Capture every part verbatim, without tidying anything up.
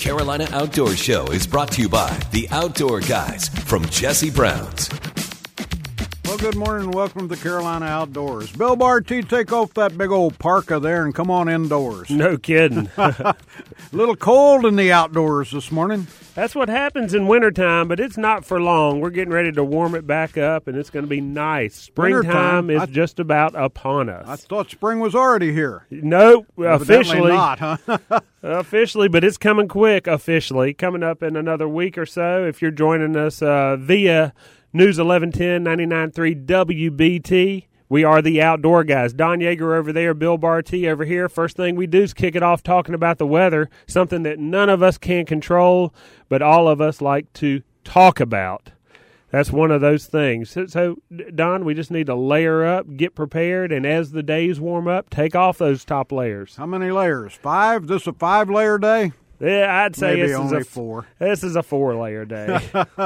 Carolina Outdoor Show is brought to you by the Outdoor Guys from Jesse Brown's. Well, good morning and welcome to the Carolina Outdoors. Bill Barty, take off that big old parka there and come on indoors. No kidding. A little cold in the outdoors this morning. That's what happens in wintertime, but it's not for long. We're getting ready to warm it back up, and it's going to be nice. Springtime Wintertime, is I, just about upon us. I thought spring was already here. No, Evidently officially not, huh? officially, but it's coming quick. Officially, coming up in another week or so. If you're joining us uh, via News eleven ten, ninety-nine point three W B T. We are the Outdoor Guys. Don Yeager over there, Bill Barty over here. First thing we do is kick it off talking about the weather, something that none of us can control, but all of us like to talk about. That's one of those things. So, so, Don, we just need to layer up, get prepared, and as the days warm up, take off those top layers. How many layers? Five? This a five-layer day? Yeah, I'd say Maybe this only is a four. This is a four-layer day.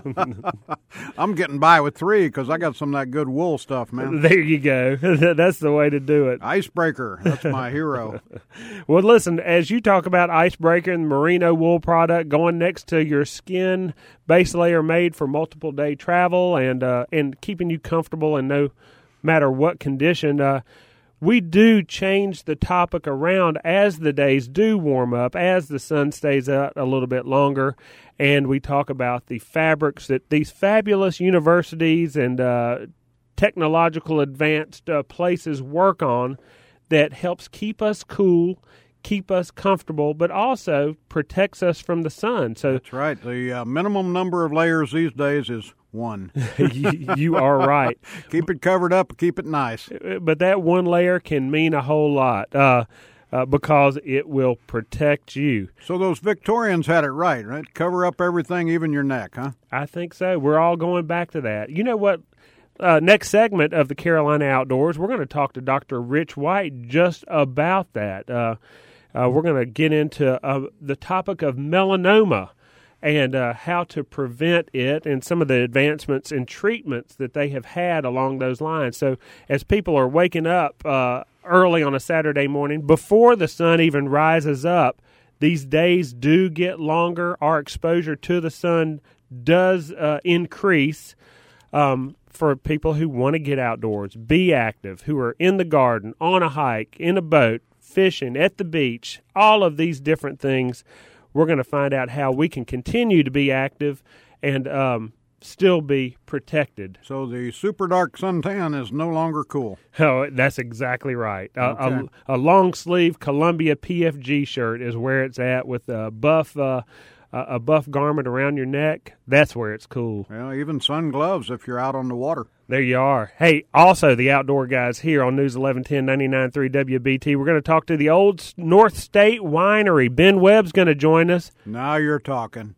I'm getting by with three because I got some of that good wool stuff, man. There you go. That's the way to do it. Icebreaker, that's my hero. Well, listen, as you talk about Icebreaker and the merino wool product going next to your skin base layer made for multiple day travel and uh, and keeping you comfortable in no matter what condition, uh, we do change the topic around as the days do warm up, as the sun stays out a little bit longer, and we talk about the fabrics that these fabulous universities and uh, technological advanced uh, places work on that helps keep us cool, keep us comfortable, but also protects us from the sun. So That's right. The uh, minimum number of layers these days is one. you, you are right. Keep it covered up, keep it nice. But that one layer can mean a whole lot uh, uh, because it will protect you. So those Victorians had it right, right? Cover up everything, even your neck, huh? I think so. We're all going back to that. You know what? Uh, next segment of the Carolina Outdoors, we're going to talk to Doctor Rich White just about that. Uh, uh, we're going to get into uh, the topic of melanoma and uh, how to prevent it and some of the advancements and treatments that they have had along those lines. So as people are waking up uh, early on a Saturday morning, before the sun even rises up, these days do get longer. Our exposure to the sun does uh, increase um, for people who want to get outdoors, be active, who are in the garden, on a hike, in a boat, fishing, at the beach, all of these different things. We're going to find out how we can continue to be active and um, still be protected. So the super dark suntan is no longer cool. Oh, that's exactly right. Okay. A, a, a long sleeve Columbia P F G shirt is where it's at with a buff, uh, a buff garment around your neck. That's where it's cool. Well, even sun gloves if you're out on the water. There you are. Hey, also the Outdoor Guys here on News eleven ten, ninety-nine point three W B T. We're going to talk to the Old North State Winery. Ben Webb's going to join us. Now you're talking.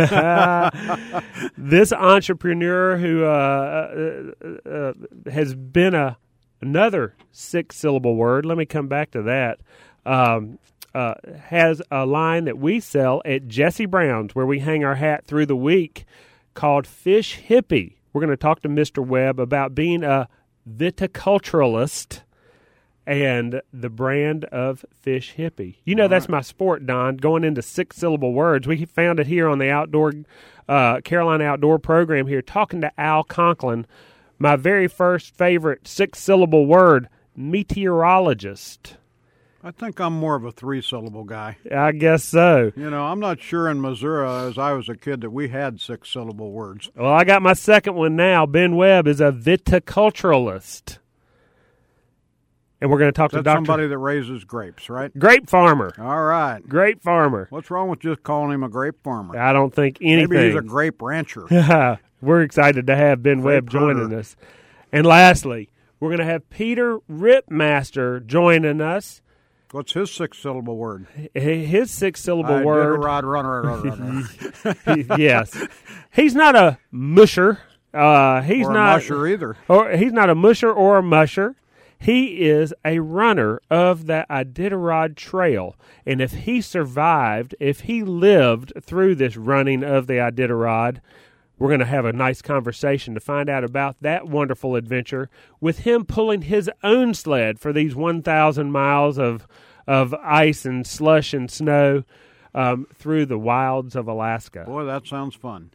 This entrepreneur who uh, uh, uh, has been a another six-syllable word. Let me come back to that. Um, uh, has a line that we sell at Jesse Brown's where we hang our hat through the week called Fish Hippie. We're going to talk to Mister Webb about being a viticulturalist and the brand of Fish Hippie. You know, All that's right. My sport, Don, going into six-syllable words. We found it here on the Outdoor uh, Carolina Outdoor program here, talking to Al Conklin. My very first favorite six-syllable word, meteorologist. I think I'm more of a three-syllable guy. I guess so. You know, I'm not sure in Missouri, as I was a kid, that we had six-syllable words. Well, I got my second one now. Ben Webb is a viticulturalist. And we're going to talk That's to Doctor somebody that raises grapes, right? Grape farmer. All right. Grape farmer. What's wrong with just calling him a grape farmer? I don't think anything. Maybe he's a grape rancher. We're excited to have Ben Grape Webb joining hunter. us. And lastly, we're going to have Peter Ripmaster joining us. What's his six-syllable word? His six-syllable I word. Did a rod runner, runner, runner. Yes. He's not a musher. Uh, he's or a not musher either. Or he's not a musher or a musher. He is a runner of the Iditarod Trail. And if he survived, if he lived through this running of the Iditarod, we're going to have a nice conversation to find out about that wonderful adventure with him pulling his own sled for these one thousand miles of of ice and slush and snow. um, through the wilds of Alaska. Boy, that sounds fun.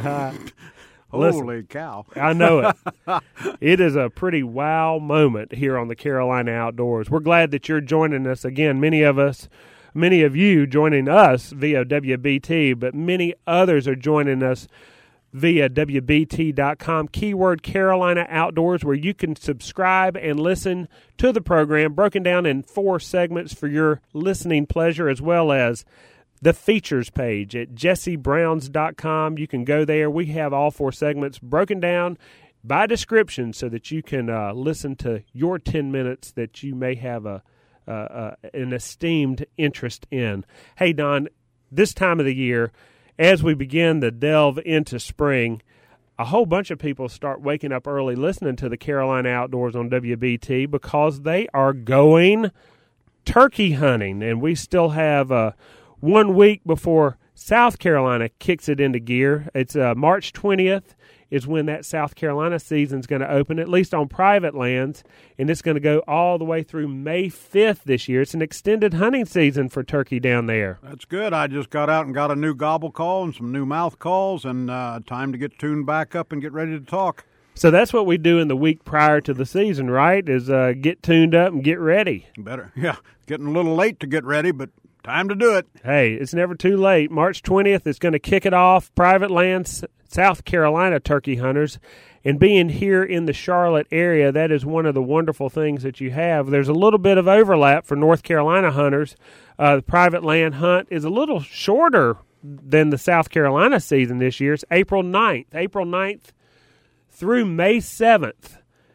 Listen, Holy cow. I know it. It is a pretty wow moment here on the Carolina Outdoors. We're glad that you're joining us again. Many of us, many of you joining us via W B T, but many others are joining us via W B T dot com, keyword Carolina Outdoors, where you can subscribe and listen to the program, broken down in four segments for your listening pleasure, as well as the features page at Jesse Browns dot com. You can go there. We have all four segments broken down by description so that you can uh, listen to your ten minutes that you may have a uh, uh, an esteemed interest in. Hey, Don, this time of the year, as we begin to delve into spring, a whole bunch of people start waking up early listening to the Carolina Outdoors on W B T because they are going turkey hunting, and we still have a one week before South Carolina kicks it into gear. It's uh, March twentieth is when that South Carolina season is going to open, at least on private lands, and it's going to go all the way through May fifth this year. It's an extended hunting season for turkey down there. That's good. I just got out and got a new gobble call and some new mouth calls, and uh, time to get tuned back up and get ready to talk. So that's what we do in the week prior to the season, right, is uh, get tuned up and get ready. Better, yeah. Getting a little late to get ready, but time to do it. Hey, it's never too late. March twentieth is going to kick it off. Private lands, South Carolina turkey hunters. And being here in the Charlotte area, that is one of the wonderful things that you have. There's a little bit of overlap for North Carolina hunters. Uh, the private land hunt is a little shorter than the South Carolina season this year. It's April ninth. April ninth through May seventh.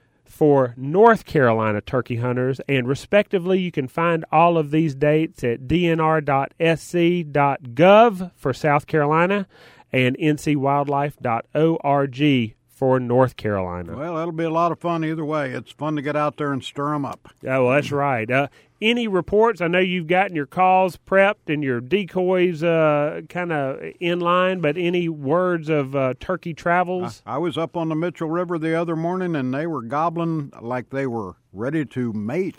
For North Carolina turkey hunters, and respectively, you can find all of these dates at D N R dot S C dot gov for South Carolina and N C wildlife dot org for North Carolina. Well, that'll be a lot of fun either way. It's fun to get out there and stir them up. Yeah, well, that's right. Uh, any reports? I know you've gotten your calls prepped and your decoys uh, kind of in line, but any words of uh, turkey travels? I, I was up on the Mitchell River the other morning, and they were gobbling like they were ready to mate.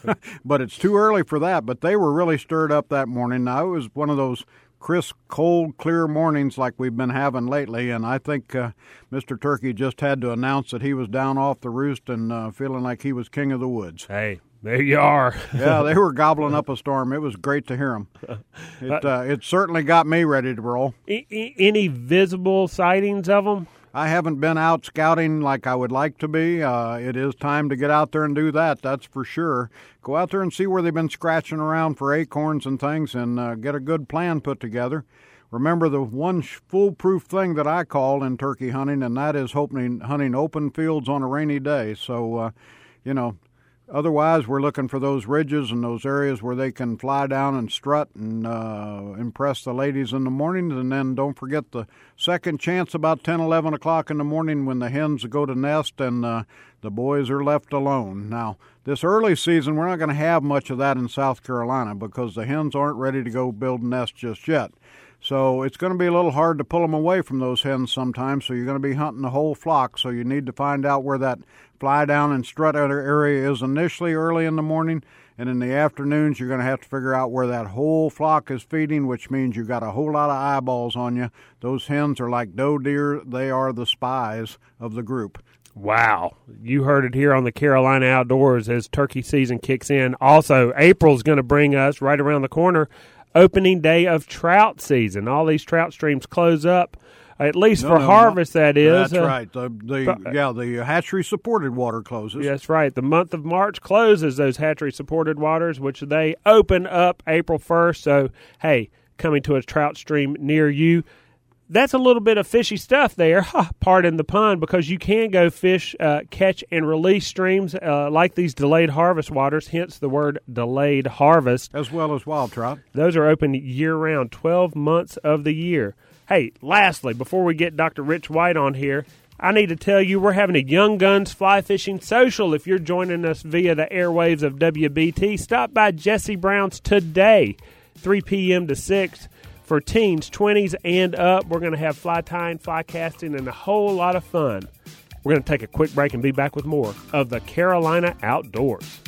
But it's too early for that. But they were really stirred up that morning. Now, it was one of those crisp, cold, clear mornings like we've been having lately, and I think uh, Mister Turkey just had to announce that he was down off the roost and uh, feeling like he was king of the woods. Hey, there you are. Yeah, they were gobbling up a storm. It was great to hear them. It, uh, it certainly got me ready to roll. Any visible sightings of them? I haven't been out scouting like I would like to be. Uh, it is time to get out there and do that, that's for sure. Go out there and see where they've been scratching around for acorns and things and uh, get a good plan put together. Remember the one foolproof thing that I call in turkey hunting, and that is hoping, hunting open fields on a rainy day. So, uh, you know, otherwise, we're looking for those ridges and those areas where they can fly down and strut and uh, impress the ladies in the morning. And then don't forget the second chance about ten, eleven o'clock in the morning when the hens go to nest and uh, the boys are left alone. Now, this early season, we're not going to have much of that in South Carolina because the hens aren't ready to go build nests just yet. So it's going to be a little hard to pull them away from those hens sometimes, so you're going to be hunting the whole flock. So you need to find out where that fly down and strut area is initially early in the morning, and in the afternoons you're going to have to figure out where that whole flock is feeding, which means you've got a whole lot of eyeballs on you. Those hens are like doe deer. They are the spies of the group. Wow. You heard it here on the Carolina Outdoors as turkey season kicks in. Also, April's going to bring us right around the corner opening day of trout season. All these trout streams close up, at least no, for no, harvest, no. that is. That's uh, right. The, the Yeah, the hatchery-supported water closes. That's right. The month of March closes those hatchery-supported waters, which they open up April first. So, hey, coming to a trout stream near you, that's a little bit of fishy stuff there, pardon the pun, because you can go fish, uh, catch, and release streams uh, like these delayed harvest waters, hence the word delayed harvest. As well as wild trout. Those are open year-round, twelve months of the year. Hey, lastly, before we get Doctor Rich White on here, I need to tell you we're having a Young Guns Fly Fishing Social. If you're joining us via the airwaves of W B T, stop by Jesse Brown's today, three p.m. to six. For teens, twenties, and up. We're going to have fly tying, fly casting, and a whole lot of fun. We're going to take a quick break and be back with more of the Carolina Outdoors.